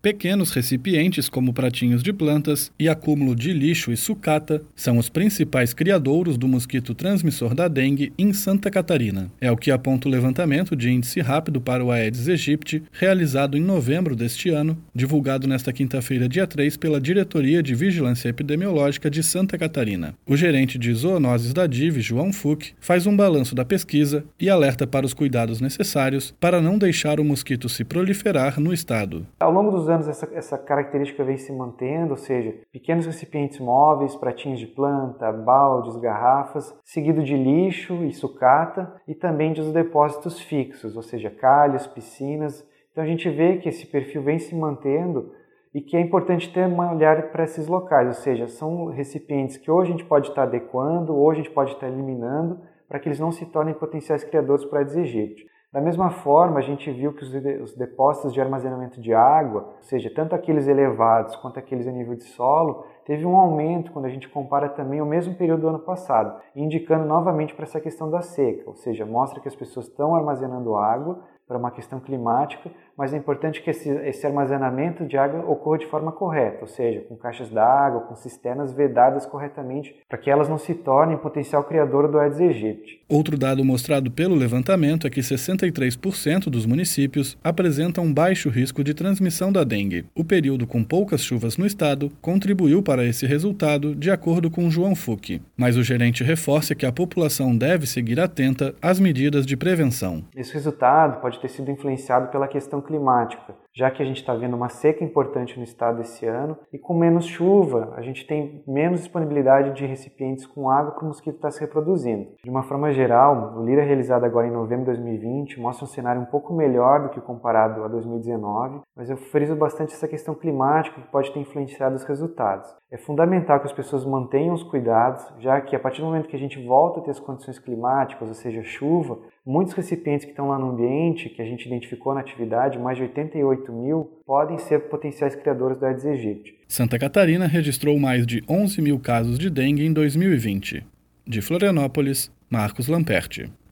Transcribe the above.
Pequenos recipientes como pratinhos de plantas e acúmulo de lixo e sucata são os principais criadouros do mosquito transmissor da dengue em Santa Catarina. É o que aponta o levantamento de índice rápido para o Aedes aegypti, realizado em novembro deste ano, divulgado nesta quinta-feira, dia 3, pela Diretoria de Vigilância Epidemiológica de Santa Catarina. O gerente de zoonoses da DIV, João Fuch, faz um balanço da pesquisa e alerta para os cuidados necessários para não deixar o mosquito se proliferar no estado. Ao longo dos anos, essa característica vem se mantendo, ou seja, pequenos recipientes móveis, pratinhos de planta, baldes, garrafas, seguido de lixo e sucata e também dos depósitos fixos, ou seja, calhas, piscinas. Então a gente vê que esse perfil vem se mantendo e que é importante ter um olhar para esses locais, ou seja, são recipientes que ou a gente pode estar adequando ou a gente pode estar eliminando para que eles não se tornem potenciais criadores para Aedes aegypti. Da mesma forma, a gente viu que os depósitos de armazenamento de água, ou seja, tanto aqueles elevados quanto aqueles a nível de solo, teve um aumento quando a gente compara também o mesmo período do ano passado, indicando novamente para essa questão da seca, ou seja, mostra que as pessoas estão armazenando água para uma questão climática, mas é importante que esse armazenamento de água ocorra de forma correta, ou seja, com caixas d'água, com cisternas vedadas corretamente, para que elas não se tornem potencial criador do Aedes aegypti. Outro dado mostrado pelo levantamento é que 63% dos municípios apresentam baixo risco de transmissão da dengue. O período com poucas chuvas no estado contribuiu para esse resultado, de acordo com João Fuch. Mas o gerente reforça que a população deve seguir atenta às medidas de prevenção. Esse resultado pode ter sido influenciado pela questão climática, já que a gente está vendo uma seca importante no estado esse ano e com menos chuva a gente tem menos disponibilidade de recipientes com água para o mosquito estar se reproduzindo. De uma forma geral, o LIRA realizado agora em novembro de 2020 mostra um cenário um pouco melhor do que comparado a 2019, mas eu friso bastante essa questão climática que pode ter influenciado os resultados. É fundamental que as pessoas mantenham os cuidados, já que a partir do momento que a gente volta a ter as condições climáticas, ou seja, chuva, muitos recipientes que estão lá no ambiente, que a gente identificou na atividade, mais de 88 mil, podem ser potenciais criadores do Aedes aegypti. Santa Catarina registrou mais de 11 mil casos de dengue em 2020. De Florianópolis, Marcos Lamperti.